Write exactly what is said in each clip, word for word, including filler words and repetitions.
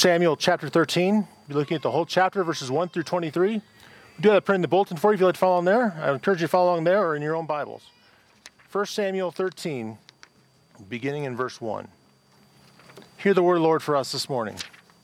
First Samuel chapter thirteen. We're looking at the whole chapter, verses one through twenty-three. We do have a print in the bulletin for you if you'd like to follow along there. I encourage you to follow along there or in your own Bibles. First Samuel thirteen, beginning in verse one. Hear the word of the Lord for us this morning.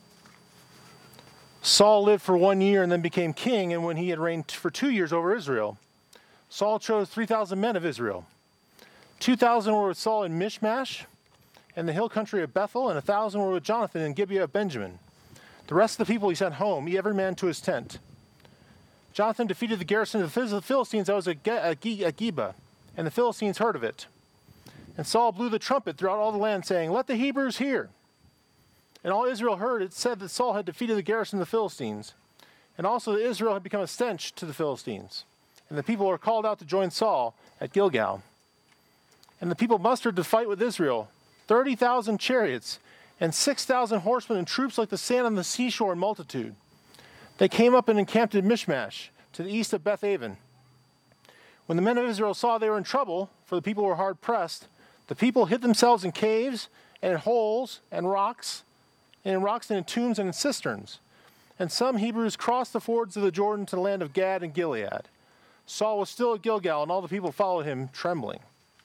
Saul lived for one year and then became king, and when he had reigned for two years over Israel, Saul chose three thousand men of Israel. two thousand were with Saul in Mishmash and the hill country of Bethel, and one thousand were with Jonathan in Gibeah of Benjamin. The rest of the people he sent home, every man to his tent. Jonathan defeated the garrison of the Philistines that was at Geba, and the Philistines heard of it. And Saul blew the trumpet throughout all the land, saying, "Let the Hebrews hear." And all Israel heard it said that Saul had defeated the garrison of the Philistines, and also that Israel had become a stench to the Philistines. And the people were called out to join Saul at Gilgal. And the people mustered to fight with Israel, thirty thousand chariots, and six thousand horsemen, and troops like the sand on the seashore in multitude. They came up and encamped at Mishmash, to the east of Beth-aven. When the men of Israel saw they were in trouble, for the people were hard pressed, the people hid themselves in caves, and in holes, and rocks, and in rocks, and in tombs, and in cisterns. And some Hebrews crossed the fords of the Jordan to the land of Gad and Gilead. Saul was still at Gilgal, and all the people followed him, trembling.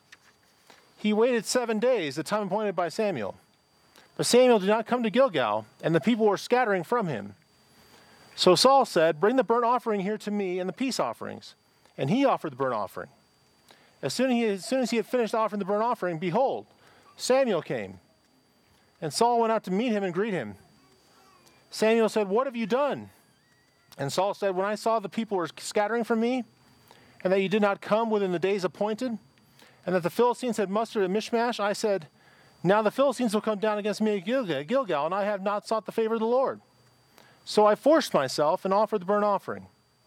He waited seven days, the time appointed by Samuel. But Samuel did not come to Gilgal, and the people were scattering from him. So Saul said, "Bring the burnt offering here to me and the peace offerings." And he offered the burnt offering. As soon as he, as soon as he had finished offering the burnt offering, behold, Samuel came. And Saul went out to meet him and greet him. Samuel said, "What have you done?" And Saul said, "When I saw the people were scattering from me, and that you did not come within the days appointed, and that the Philistines had mustered at Mishmash, I said, now the Philistines will come down against me at Gilgal, Gilgal, and I have not sought the favor of the Lord. So I forced myself and offered the burnt offering."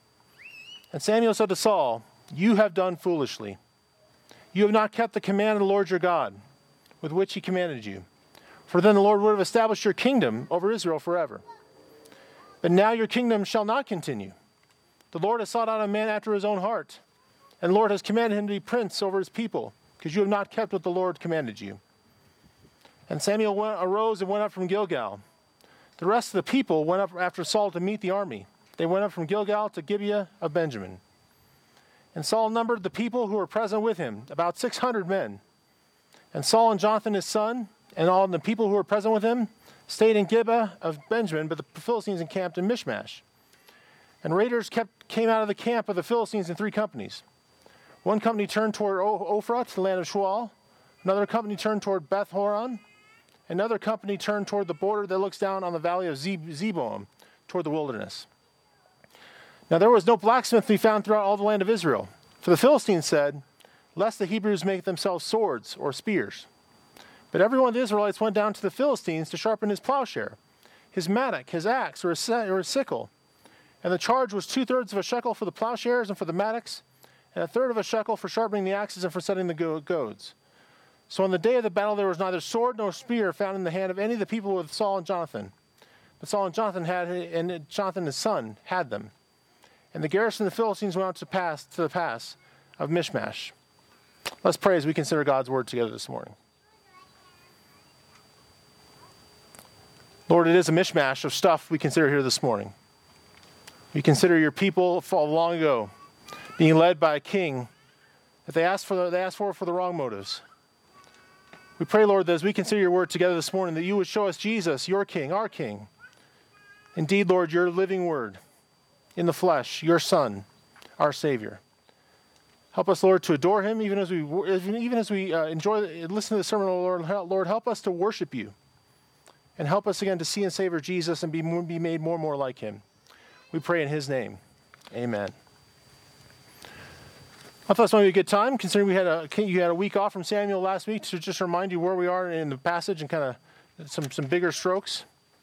And Samuel said to Saul, "You have done foolishly. You have not kept the command of the Lord your God, with which he commanded you. For then the Lord would have established your kingdom over Israel forever. But now your kingdom shall not continue. The Lord has sought out a man after his own heart, and the Lord has commanded him to be prince over his people, because you have not kept what the Lord commanded you." And Samuel went, arose and went up from Gilgal. The rest of the people went up after Saul to meet the army. They went up from Gilgal to Gibeah of Benjamin. And Saul numbered the people who were present with him, about six hundred men. And Saul and Jonathan his son, and all the people who were present with him, stayed in Gibeah of Benjamin, but the Philistines encamped in Mishmash. And raiders kept, came out of the camp of the Philistines in three companies. One company turned toward Ophrah, the land of Shual. Another company turned toward Beth Horon. Another company turned toward the border that looks down on the valley of Zeboim, toward the wilderness. Now there was no blacksmith to be found throughout all the land of Israel. For the Philistines said, "Lest the Hebrews make themselves swords or spears." But every one of the Israelites went down to the Philistines to sharpen his plowshare, his mattock, his axe, or his, or his sickle. And the charge was two-thirds of a shekel for the plowshares and for the mattocks, and a third of a shekel for sharpening the axes and for setting the go- goads. So on the day of the battle there was neither sword nor spear found in the hand of any of the people with Saul and Jonathan. But Saul and Jonathan had, and Jonathan his son had them. And the garrison of the Philistines went out to pass to the pass of Mishmash. Let's pray as we consider God's word together this morning. Lord, it is a mishmash of stuff we consider here this morning. We consider your people long ago being led by a king that they asked for, they asked for for the wrong motives. We pray, Lord, that as we consider your word together this morning, that you would show us Jesus, your king, our king. Indeed, Lord, your living word in the flesh, your son, our Savior. Help us, Lord, to adore him, even as we even as we uh, enjoy, listen to the sermon, Lord. Lord, help us to worship you. And help us again to see and savor Jesus and be, more, be made more and more like him. We pray in his name. Amen. I thought this might be a good time, considering we had a you had a week off from Samuel last week, to just remind you where we are in the passage and kind of some, some bigger strokes.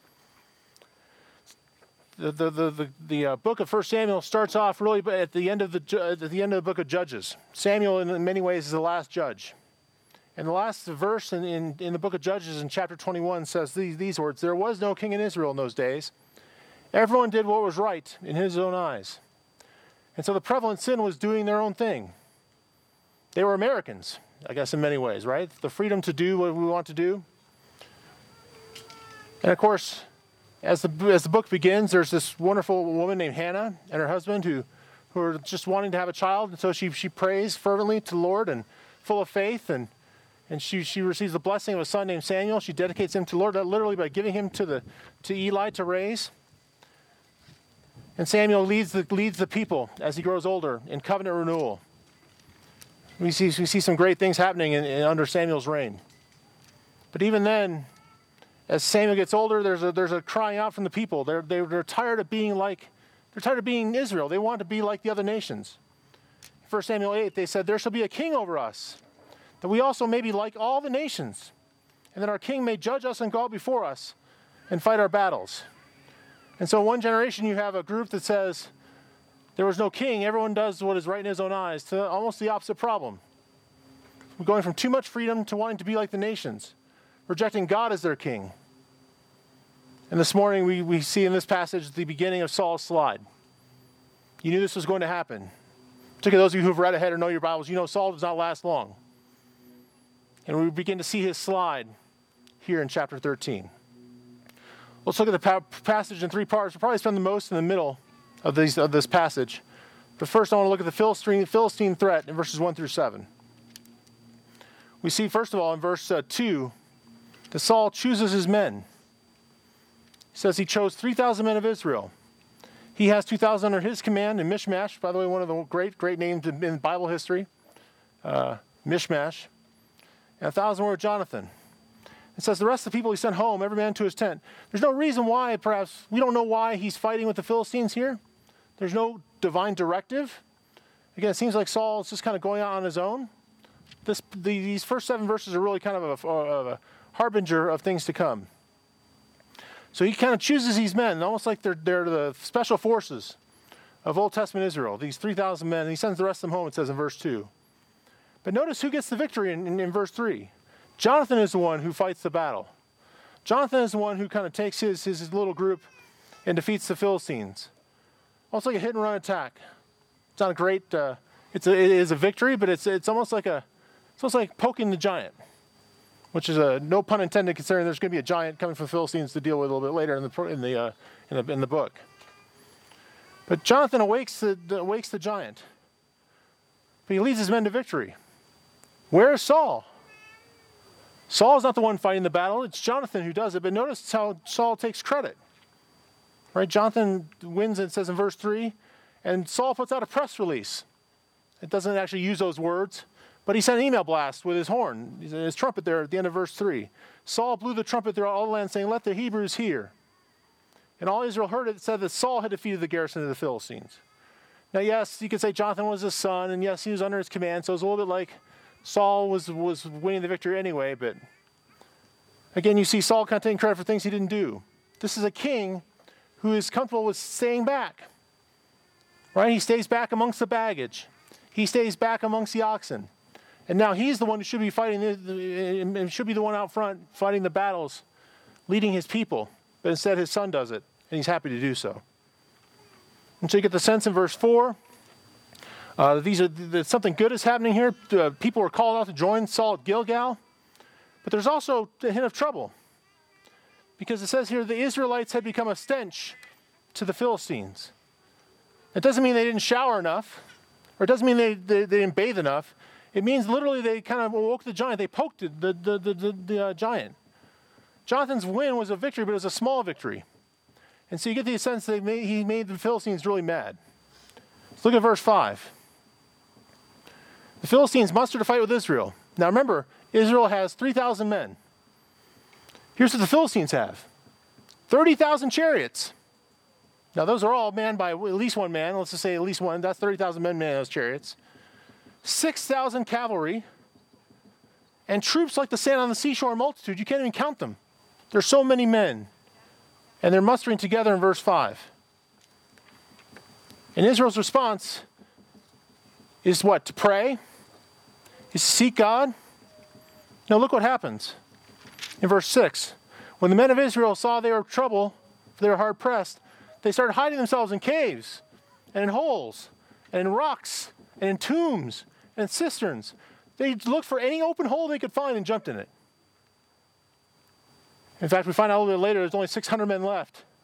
The the the the, the uh, book of First Samuel starts off really at the end of the at the end of the book of Judges. Samuel, in many ways, is the last judge. And the last verse in, in, in the book of Judges in chapter twenty-one says these, these words: "There was no king in Israel in those days. Everyone did what was right in his own eyes." And so the prevalent sin was doing their own thing. They were Americans, I guess, in many ways, right? The freedom to do what we want to do. And of course, as the, as the book begins, there's this wonderful woman named Hannah and her husband who, who are just wanting to have a child. And so she, she prays fervently to the Lord and full of faith. And, and she, she receives the blessing of a son named Samuel. She dedicates him to the Lord, literally by giving him to, the, to Eli to raise. And Samuel leads the, leads the people as he grows older in covenant renewal. We see, we see some great things happening in, in, under Samuel's reign. But even then, as Samuel gets older, there's a, there's a crying out from the people. They're, they're, they're tired of being like, they're tired of being Israel. They want to be like the other nations. In First Samuel eight, they said, there shall be a king over us, that we also may be like all the nations, and that our king may judge us and go out before us and fight our battles. And so one generation you have a group that says, there was no king, everyone does what is right in his own eyes, to almost the opposite problem. We're going from too much freedom to wanting to be like the nations, rejecting God as their king. And this morning we, we see in this passage the beginning of Saul's slide. You knew this was going to happen. Particularly those of you who have read ahead or know your Bibles, you know Saul does not last long. And we begin to see his slide here in chapter thirteen. Let's look at the pa- passage in three parts. We'll probably spend the most in the middle of, these, of this passage. But first I want to look at the Philistine, Philistine threat in verses one through seven. We see, first of all, in verse uh, two, that Saul chooses his men. He says he chose three thousand men of Israel. He has two thousand under his command in Mishmash, by the way, one of the great, great names in, in Bible history, uh, Mishmash, and one thousand were with Jonathan. It says the rest of the people he sent home, every man to his tent. There's no reason why, perhaps, we don't know why he's fighting with the Philistines here. There's no divine directive. Again, it seems like Saul is just kind of going out on his own. This, the, these first seven verses are really kind of a, of a harbinger of things to come. So he kind of chooses these men, almost like they're, they're the special forces of Old Testament Israel, these three thousand men, and he sends the rest of them home, it says in verse two. But notice who gets the victory in, in, in verse three. Jonathan is the one who fights the battle. Jonathan is the one who kind of takes his, his little group and defeats the Philistines. Almost like a hit and run attack. It's not a great, uh, it's a, it is a victory, but it's it's almost like a, it's almost like poking the giant, which is a no pun intended, considering there's going to be a giant coming from the Philistines to deal with a little bit later in the in the uh, in the in the book. But Jonathan awakes the awakes the giant, but he leads his men to victory. Where is Saul? Saul is not the one fighting the battle. It's Jonathan who does it. But notice how Saul takes credit. Right? Jonathan wins, it says in verse three, and Saul puts out a press release. It doesn't actually use those words, but he sent an email blast with his horn, his trumpet there at the end of verse three. Saul blew the trumpet throughout all the land, saying, let the Hebrews hear. And all Israel heard it, said that Saul had defeated the garrison of the Philistines. Now, yes, you could say Jonathan was his son, and yes, he was under his command, so it was a little bit like Saul was, was winning the victory anyway, but again, you see Saul kind of taking credit for things he didn't do. This is a king who is comfortable with staying back, right? He stays back amongst the baggage. He stays back amongst the oxen. And now he's the one who should be fighting, and should be the one out front fighting the battles, leading his people. But instead his son does it, and he's happy to do so. And so you get the sense in verse four, uh, these are that something good is happening here. Uh, people are called out to join Saul at Gilgal. But there's also a hint of trouble. Because it says here the Israelites had become a stench to the Philistines. It doesn't mean they didn't shower enough, or it doesn't mean they, they, they didn't bathe enough. It means literally they kind of awoke the giant. They poked it, the, the, the, the, the uh, giant. Jonathan's win was a victory, but it was a small victory. And so you get the sense that made, he made the Philistines really mad. Let's look at verse five. The Philistines mustered to fight with Israel. Now remember, Israel has three thousand men. Here's what the Philistines have. thirty thousand chariots. Now those are all manned by at least one man. Let's just say at least one. That's thirty thousand men manned those chariots. six thousand cavalry. And troops like the sand on the seashore in multitude. You can't even count them. There's so many men. And they're mustering together in verse five. And Israel's response is what? To pray? Is to seek God? Now look what happens. In verse six. When the men of Israel saw they were in trouble, for they were hard pressed, they started hiding themselves in caves, and in holes, and in rocks, and in tombs, and in cisterns. They looked for any open hole they could find and jumped in it. In fact, we find out a little bit later there's only six hundred men left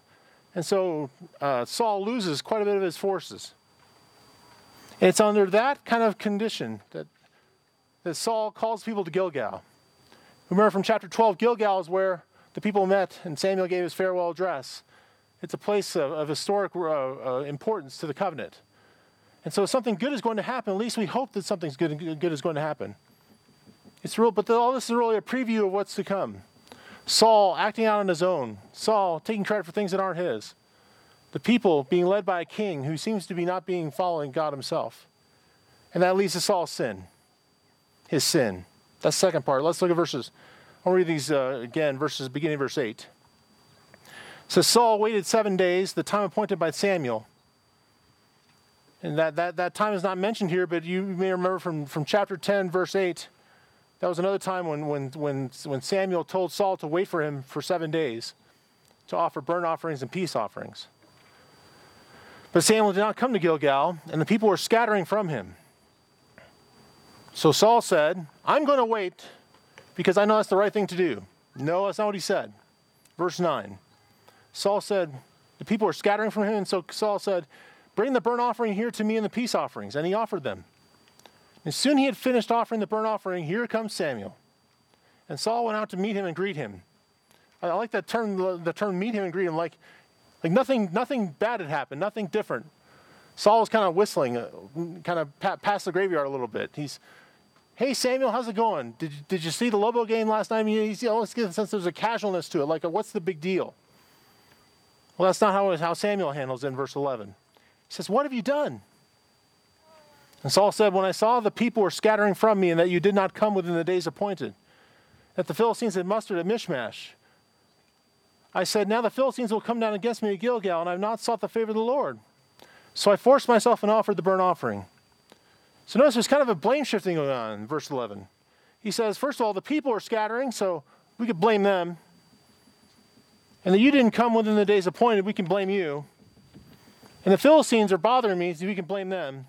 And so uh, Saul loses quite a bit of his forces. And it's under that kind of condition that, that Saul calls people to Gilgal. Remember from chapter twelve, Gilgal is where the people met and Samuel gave his farewell address. It's a place of, of historic uh, uh, importance to the covenant. And so if something good is going to happen, at least we hope that something good, good is going to happen. It's real, but the, all this is really a preview of what's to come. Saul acting out on his own. Saul taking credit for things that aren't his. The people being led by a king who seems to be not being following God himself. And that leads to Saul's sin. His sin. That's the second part. Let's look at verses. I'll read these uh, again, verses beginning of verse eight. It says, Saul waited seven days, the time appointed by Samuel. And that, that, that time is not mentioned here, but you may remember from, from chapter ten, verse eight, that was another time when, when, when, when Samuel told Saul to wait for him for seven days to offer burnt offerings and peace offerings. But Samuel did not come to Gilgal, and the people were scattering from him. So Saul said, I'm going to wait because I know that's the right thing to do. No, that's not what he said. Verse nine. Saul said, the people were scattering from him, and so Saul said, bring the burnt offering here to me and the peace offerings. And he offered them. As soon as he had finished offering the burnt offering, here comes Samuel. And Saul went out to meet him and greet him. I like that term, the term meet him and greet him, like, like nothing, nothing bad had happened, nothing different. Saul was kind of whistling, uh, kind of pa- past the graveyard a little bit. He's, hey, Samuel, how's it going? Did, did you see the Lobo game last night? I mean, he's, you know, let's get a sense there's a casualness to it, like a, what's the big deal? Well, that's not how, how Samuel handles it in verse eleven. He says, what have you done? And Saul said, when I saw the people were scattering from me and that you did not come within the days appointed, that the Philistines had mustered at Michmash, I said, now the Philistines will come down against me at Gilgal, and I have not sought the favor of the Lord. So I forced myself and offered the burnt offering. So notice there's kind of a blame shifting going on in verse eleven. He says, first of all, the people are scattering, so we could blame them. And that you didn't come within the days appointed, we can blame you. And the Philistines are bothering me, so we can blame them.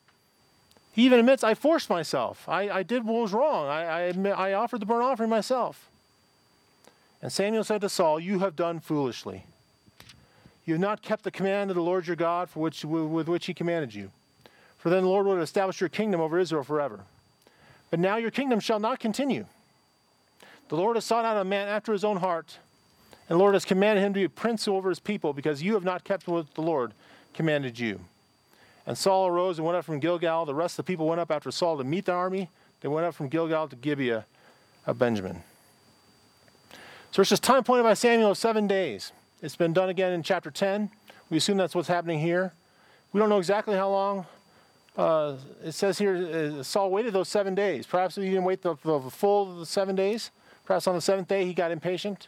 He even admits, I forced myself. I, I did what was wrong. I, I, admit, I offered the burnt offering myself. And Samuel said to Saul, you have done foolishly. You have not kept the command of the Lord your God for which, with which he commanded you. For then the Lord would establish your kingdom over Israel forever. But now your kingdom shall not continue. The Lord has sought out a man after his own heart, and the Lord has commanded him to be prince over his people, because you have not kept what the Lord commanded you. And Saul arose and went up from Gilgal. The rest of the people went up after Saul to meet the army. They went up from Gilgal to Gibeah of Benjamin. So it's just time appointed by Samuel of seven days. It's been done again in chapter ten. We assume that's what's happening here. We don't know exactly how long. Uh, it says here uh, Saul waited those seven days. Perhaps he didn't wait the, the full the seven days. Perhaps on the seventh day he got impatient.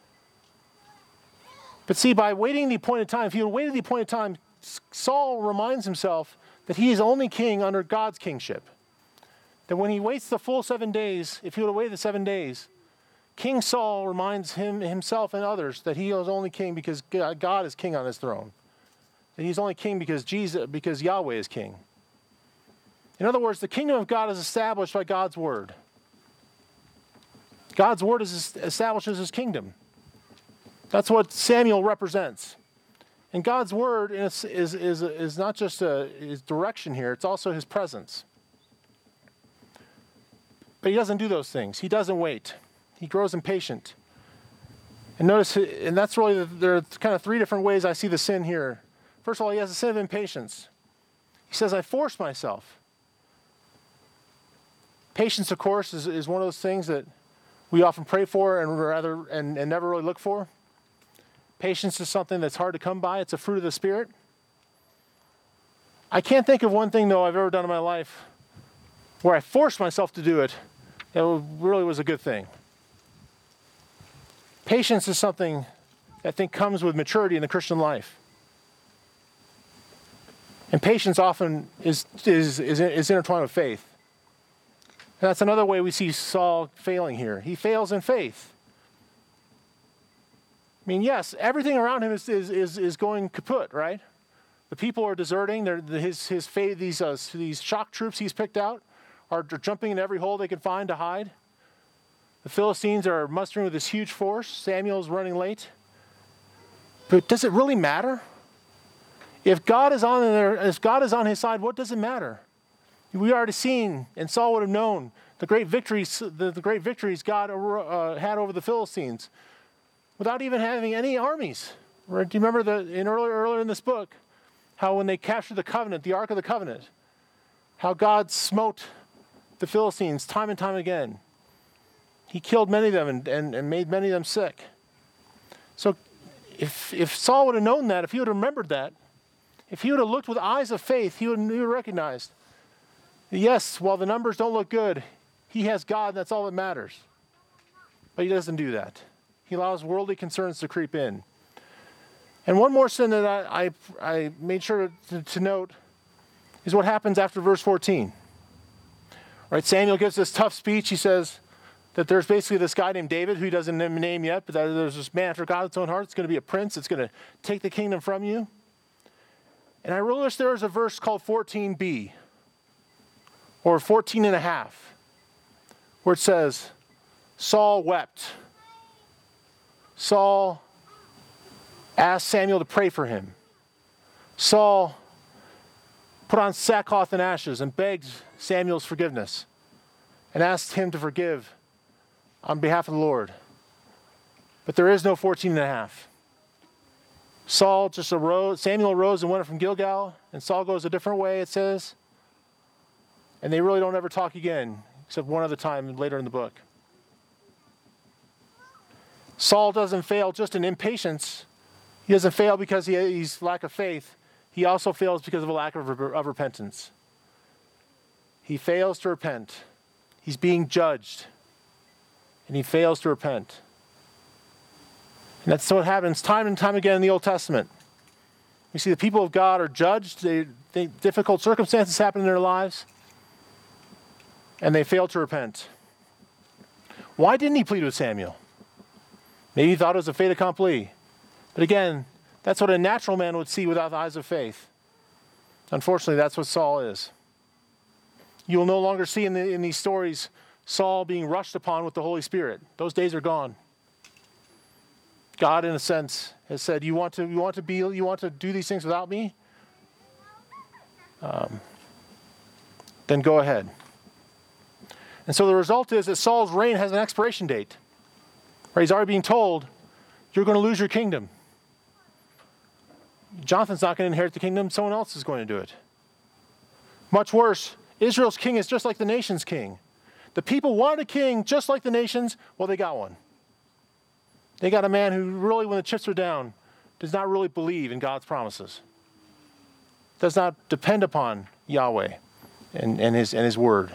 But see, by waiting the appointed time, if he had waited the appointed time, Saul reminds himself that he is only king under God's kingship. That when he waits the full seven days, if he would have waited the seven days, King Saul reminds him himself and others that he is only king because God is king on his throne. That he's only king because Jesus, because Yahweh is king. In other words, the kingdom of God is established by God's word. God's word is establishes his kingdom. That's what Samuel represents. And God's word is, is, is, is not just a, his direction here, it's also his presence. But he doesn't do those things. He doesn't wait. He grows impatient. And notice, and that's really, the, there are kind of three different ways I see the sin here. First of all, he has a sin of impatience. He says, I forced myself. Patience, of course, is, is one of those things that we often pray for and rather and, and never really look for. Patience is something that's hard to come by. It's a fruit of the Spirit. I can't think of one thing, though, I've ever done in my life where I forced myself to do it that really was a good thing. Patience is something that I think comes with maturity in the Christian life. And patience often is, is, is, is intertwined with faith. And that's another way we see Saul failing here. He fails in faith. I mean, yes, everything around him is, is, is, is going kaput, right? The people are deserting. They're, his, his faith, these, uh, these shock troops he's picked out are jumping in every hole they can find to hide. The Philistines are mustering with this huge force. Samuel's running late. But does it really matter? If God is on there, if God is on his side, what does it matter? We already seen, and Saul would have known, the great victories, the, the great victories God uh, had over the Philistines, without even having any armies. Right? Do you remember the in earlier earlier in this book, how when they captured the covenant, the Ark of the Covenant, how God smote the Philistines time and time again. He killed many of them and, and, and made many of them sick. So if if Saul would have known that, if he would have remembered that, if he would have looked with eyes of faith, he would have recognized, yes, while the numbers don't look good, he has God, and that's all that matters. But he doesn't do that. He allows worldly concerns to creep in. And one more sin that I, I, I made sure to, to note is what happens after verse fourteen. Right, Samuel gives this tough speech. He says that there's basically this guy named David who he doesn't name yet, but that there's this man after God's own heart. It's going to be a prince. It's going to take the kingdom from you. And I really wish there was a verse called fourteen b or fourteen and a half where it says, Saul wept. Saul asked Samuel to pray for him. Saul put on sackcloth and ashes and begged Samuel's forgiveness and asked him to forgive on behalf of the Lord. But there is no fourteen and a half. Saul just arose, Samuel arose and went from Gilgal, and Saul goes a different way, it says. And they really don't ever talk again, except one other time later in the book. Saul doesn't fail just in impatience. He doesn't fail because he, he's lack of faith. He also fails because of a lack of, of repentance. He fails to repent. He's being judged. And he fails to repent. And that's what happens time and time again in the Old Testament. We see the people of God are judged. They, they, difficult circumstances happen in their lives. And they fail to repent. Why didn't he plead with Samuel? Maybe he thought it was a fait accompli. But again, that's what a natural man would see without the eyes of faith. Unfortunately, that's what Saul is. You will no longer see in, the, in these stories Saul being rushed upon with the Holy Spirit. Those days are gone. God, in a sense, has said, "You want to, you want to be, you want to do these things without me? Um, then go ahead." And so the result is that Saul's reign has an expiration date. Right? He's already being told, "You're going to lose your kingdom. Jonathan's not going to inherit the kingdom. Someone else is going to do it." Much worse, Israel's king is just like the nation's king. The people wanted a king just like the nations. Well, they got one. They got a man who really, when the chips are down, does not really believe in God's promises. Does not depend upon Yahweh and, and, his, and his word.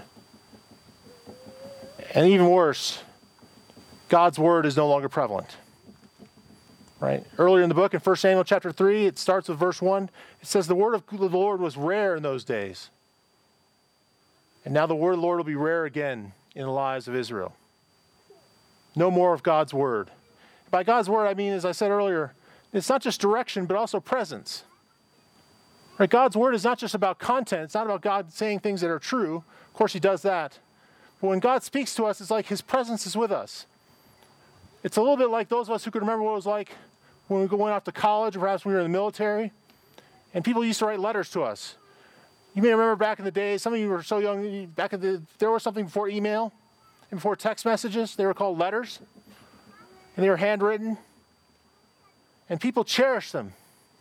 And even worse, God's word is no longer prevalent. Right? Earlier in the book, in First Samuel chapter three, it starts with verse one. It says, "The word of the Lord was rare in those days. And now the word of the Lord will be rare again in the lives of Israel." No more of God's word. By God's word, I mean, as I said earlier, it's not just direction, but also presence. Right? God's word is not just about content. It's not about God saying things that are true. Of course, he does that. But when God speaks to us, it's like his presence is with us. It's a little bit like those of us who can remember what it was like when we went off to college, or perhaps when we were in the military, and people used to write letters to us. You may remember back in the day, some of you were so young, back in the, there was something before email and before text messages. They were called letters. And they were handwritten. And people cherished them.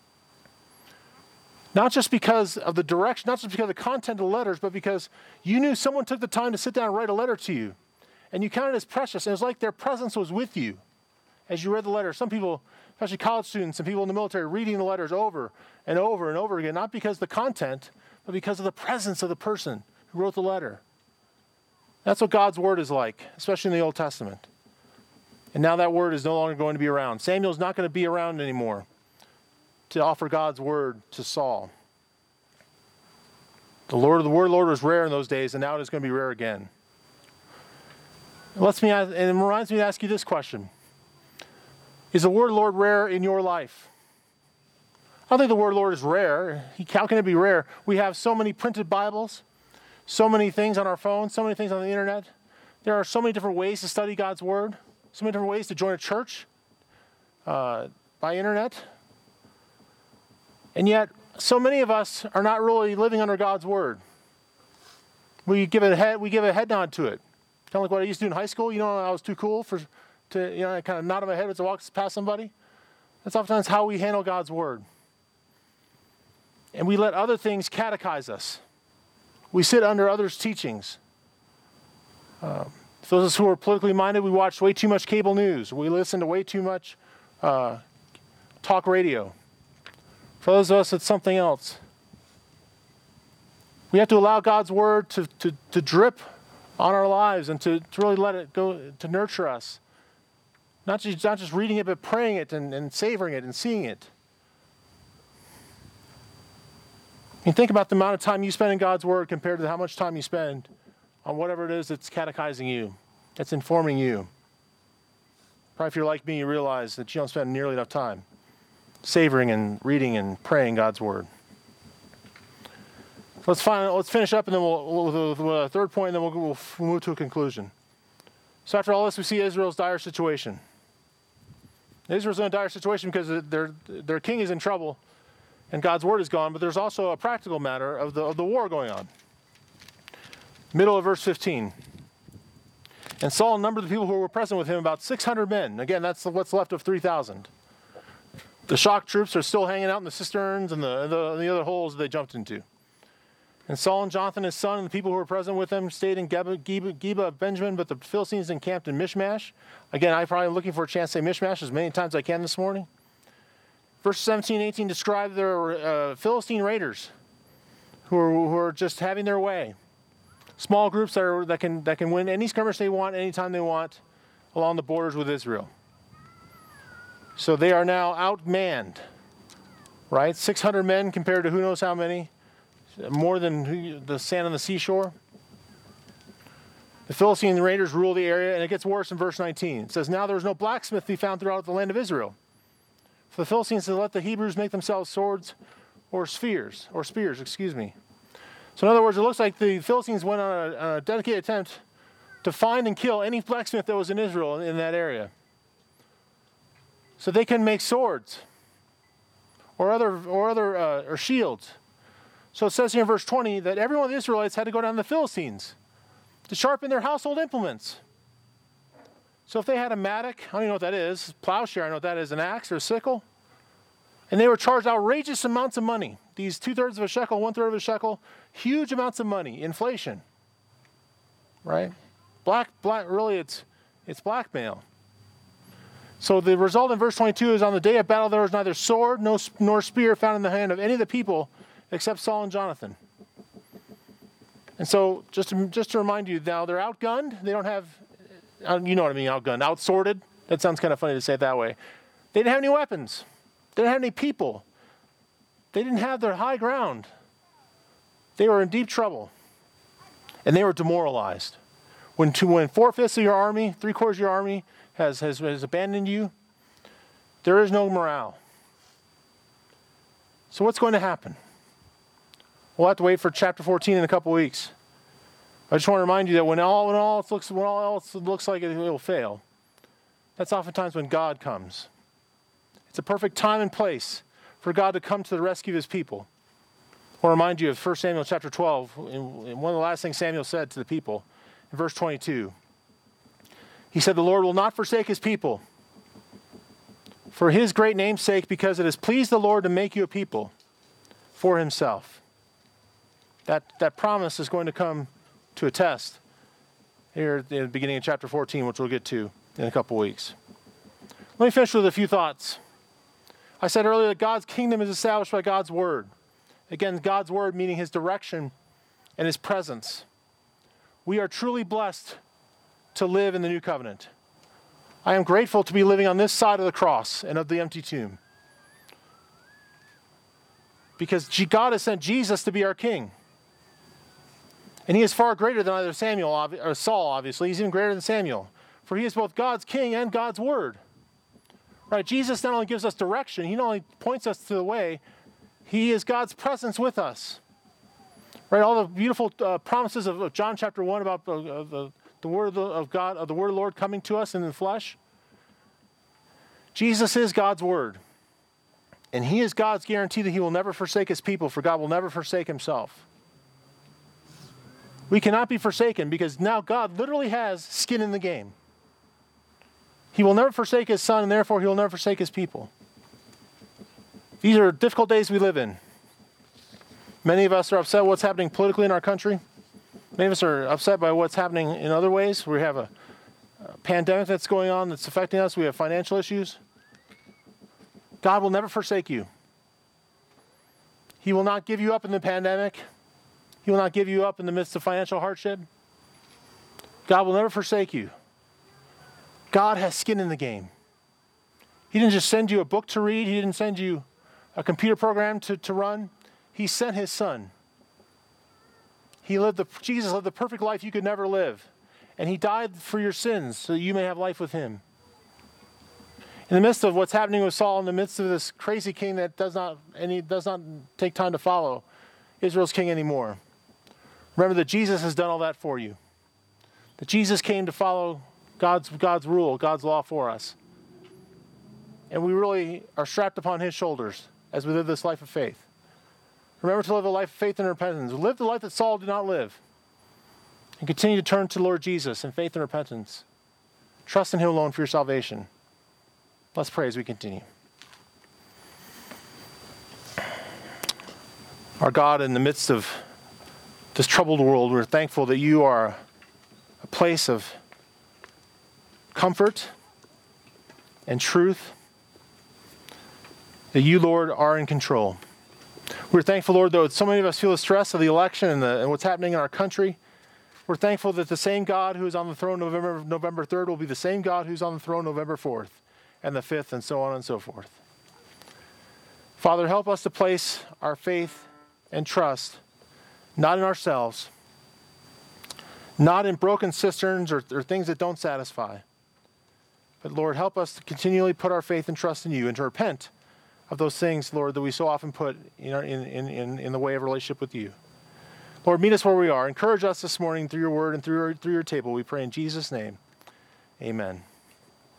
Not just because of the direction, not just because of the content of the letters, but because you knew someone took the time to sit down and write a letter to you. And you counted it as precious. And it was like their presence was with you as you read the letter. Some people, especially college students and people in the military, reading the letters over and over and over again, not because of the content, but because of the presence of the person who wrote the letter. That's what God's word is like, especially in the Old Testament. And now that word is no longer going to be around. Samuel's not going to be around anymore to offer God's word to Saul. The Lord, the word of the Lord was rare in those days, and now it is going to be rare again. It lets me, and it reminds me to ask you this question. Is the word of the Lord rare in your life? I don't think the word of the Lord is rare. How can it be rare? We have so many printed Bibles, so many things on our phones, so many things on the internet. There are so many different ways to study God's word, so many different ways to join a church uh, by internet. And yet, so many of us are not really living under God's word. We give it a head, we give a head nod to it. Kind of like what I used to do in high school. You know, I was too cool for, to, you know, I kind of nod my head as I walk past somebody. That's oftentimes how we handle God's word. And we let other things catechize us. We sit under others' teachings. Uh, those of us who are politically minded, we watch way too much cable news. We listen to way too much uh, talk radio. For those of us, it's something else. We have to allow God's word to, to, to drip on our lives and to, to really let it go, to nurture us. Not just, not just reading it, but praying it and, and savoring it and seeing it. I mean, think about the amount of time you spend in God's word compared to how much time you spend on whatever it is that's catechizing you, that's informing you. Probably if you're like me, you realize that you don't spend nearly enough time savoring and reading and praying God's word. Let's find, let's finish up, and then we'll, we'll, we'll a third point, and then we'll, we'll move to a conclusion. So after all this, we see Israel's dire situation. Israel's in a dire situation because their their king is in trouble, and God's word is gone. But there's also a practical matter of the of the war going on. Middle of verse fifteen. And Saul numbered the people who were present with him about six hundred men. Again, that's what's left of three thousand. The shock troops are still hanging out in the cisterns and the the, the other holes they jumped into. And Saul and Jonathan, his son, and the people who were present with him stayed in Geba, Geba, Geba of Benjamin, but the Philistines encamped in Mishmash. Again, I'm probably looking for a chance to say Mishmash as many times as I can this morning. Verse seventeen and eighteen describe their uh, Philistine raiders who are, who are just having their way. Small groups that, are, that, can, that can win any skirmish they want, anytime they want, along the borders with Israel. So they are now outmanned, right? six hundred men compared to who knows how many. More than the sand on the seashore. The Philistine raiders rule the area, and it gets worse in verse nineteen. It says, now there was no blacksmith to be found throughout the land of Israel. For the Philistines to let the Hebrews make themselves swords or spears, or spears, excuse me. So in other words, it looks like the Philistines went on a, on a dedicated attempt to find and kill any blacksmith that was in Israel in, in that area. So they can make swords or other or other uh, or shields. So it says here in verse twenty that every one of the Israelites had to go down to the Philistines to sharpen their household implements. So if they had a mattock, I don't even know what that is, plowshare, I know what that is, an axe or a sickle, and they were charged outrageous amounts of money. These two-thirds of a shekel, one-third of a shekel, huge amounts of money, inflation, right? Black, black, really it's, it's blackmail. So the result in verse twenty-two is on the day of battle there was neither sword no, nor spear found in the hand of any of the people except Saul and Jonathan. And so, just to, just to remind you, now they're outgunned. They don't have, you know what I mean, outgunned, outsorted. That sounds kind of funny to say it that way. They didn't have any weapons. They didn't have any people. They didn't have their high ground. They were in deep trouble. And they were demoralized. When, two, when four-fifths of your army, three-quarters of your army has, has, has abandoned you, there is no morale. So what's going to happen? We'll have to wait for chapter fourteen in a couple weeks. I just want to remind you that when all, when all else looks, when all else looks like it will fail, that's oftentimes when God comes. It's a perfect time and place for God to come to the rescue of his people. I'll remind you of First Samuel chapter twelve, and one of the last things Samuel said to the people, in verse twenty-two. He said, the Lord will not forsake his people for his great name's sake, because it has pleased the Lord to make you a people for himself. That, that promise is going to come to a test here at the beginning of chapter fourteen, which we'll get to in a couple weeks. Let me finish with a few thoughts. I said earlier that God's kingdom is established by God's word. Again, God's word meaning his direction and his presence. We are truly blessed to live in the new covenant. I am grateful to be living on this side of the cross and of the empty tomb. Because God has sent Jesus to be our king. And he is far greater than either Samuel or Saul, obviously. He's even greater than Samuel. For he is both God's king and God's word. Right? Jesus not only gives us direction, he not only points us to the way, he is God's presence with us. Right? All the beautiful uh, promises of, of John chapter one about uh, the, the word of, the, of God, of the word of the Lord coming to us in the flesh. Jesus is God's word. And he is God's guarantee that he will never forsake his people, for God will never forsake himself. We cannot be forsaken because now God literally has skin in the game. He will never forsake his son, and therefore he will never forsake his people. These are difficult days we live in. Many of us are upset with what's happening politically in our country. Many of us are upset by what's happening in other ways. We have a, a pandemic that's going on that's affecting us. We have financial issues. God will never forsake you. He will not give you up in the pandemic. He will not give you up in the midst of financial hardship. God will never forsake you. God has skin in the game. He didn't just send you a book to read. He didn't send you a computer program to, to run. He sent his son. He lived the, Jesus lived the perfect life you could never live. And he died for your sins so that you may have life with him. In the midst of what's happening with Saul, in the midst of this crazy king that does not, any, does not take time to follow Israel's king anymore, remember that Jesus has done all that for you. That Jesus came to follow God's, God's rule, God's law for us. And we really are strapped upon his shoulders as we live this life of faith. Remember to live a life of faith and repentance. Live the life that Saul did not live. And continue to turn to Lord Jesus in faith and repentance. Trust in him alone for your salvation. Let's pray as we continue. Our God, in the midst of this troubled world, we're thankful that you are a place of comfort and truth. That you, Lord, are in control. We're thankful, Lord, though so many of us feel the stress of the election and, the, and what's happening in our country. We're thankful that the same God who is on the throne November, November third will be the same God who's on the throne November fourth and the fifth and so on and so forth. Father, help us to place our faith and trust not in ourselves, not in broken cisterns or, or things that don't satisfy. But Lord, help us to continually put our faith and trust in you and to repent of those things, Lord, that we so often put in, our, in, in, in the way of relationship with you. Lord, meet us where we are. Encourage us this morning through your word and through your, through your table. We pray in Jesus' name. Amen.